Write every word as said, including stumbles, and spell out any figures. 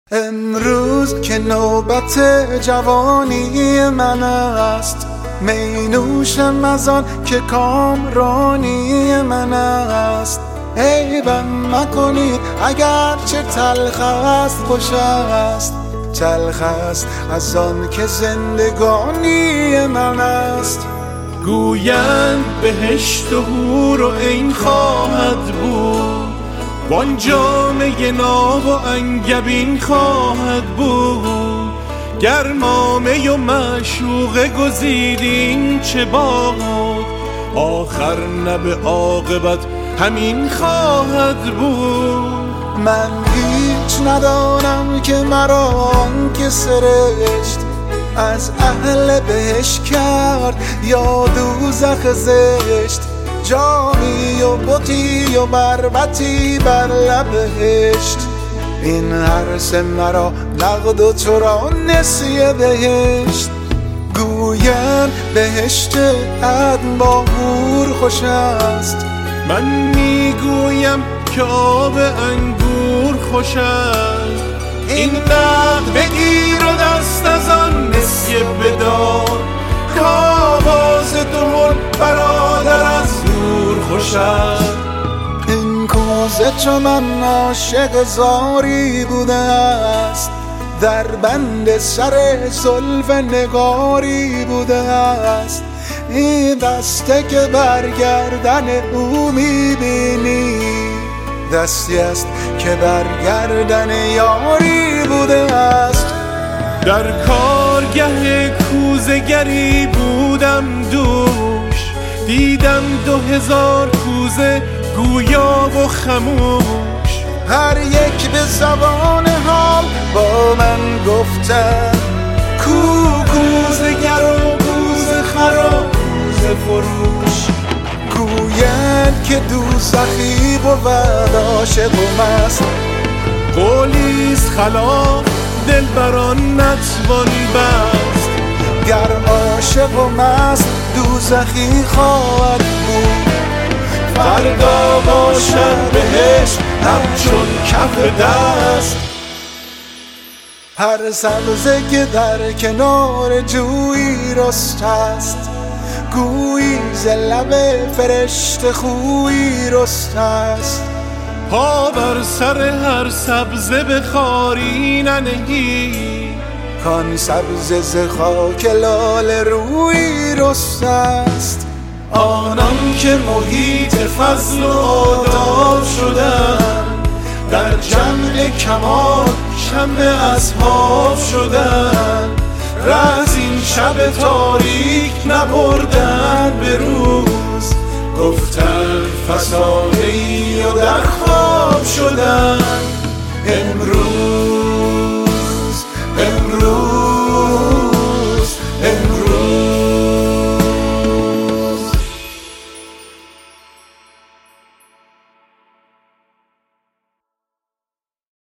امروز که نوبت جوانی من است، می نوشم از آن که کامرانی من است. عیبم مکنید اگر چه تلخ است، خوش است. تلخ است از آن که زندگانی من است. گویند بهشت و حور و عین خواهد بود، وان جامه ناب و انگبین خواهد بود. گرمامه و معشوقه گزیدین چه باد، آخر نه به عاقبت همین خواهد بود. من هیچ ندانم که مرا آن که سرشت از اهل بهشت کرد یا دوزخ زشت. جامی و بطی و بربطی بر لبهشت، این هر سه مرا نقد و تو را نسیه بهشت. گویند بهشت عدن با حور خوش است، من میگویم که آب انگور خوش است. این نقد بگیر و دست از آن نسیه بدار، که آواز دهل برادر از دور خوش است. این کوزه چو من عاشق زاری بوده است، در بند سر زلف نگاری بوده است. این دسته که برگردن او میبینی، دستی است که برگردن یاری بوده است. در کارگه کوزه گری بودم دوش، دیدم دو هزار کوزه گویا و خموش. هر یک به زبان حال با من گفتن، کو کوزه گر و کوزه خر و کوزه فروش. گویند که دوزخی بود عاشق و مست، قولیست خلاف دلبران نتوان بست. گر عاشق و مست دوزخی خواهد بود، فردا باشد بهشت همچون کف دست. هر سبزه که در کنار جویی رست است، گویی ز لب فرشته خویی رست است. پا بر سر هر سبزه به خاری ننهی، کان سبزه ز خاک لاله رویی رست است. آنان که محیط فضل و آداب شدند، در جمع کمال شمع اصحاب شدند. رأس این شب تاریک نبردن به روز، گفتن فسانه‌ای و در خواب شدند.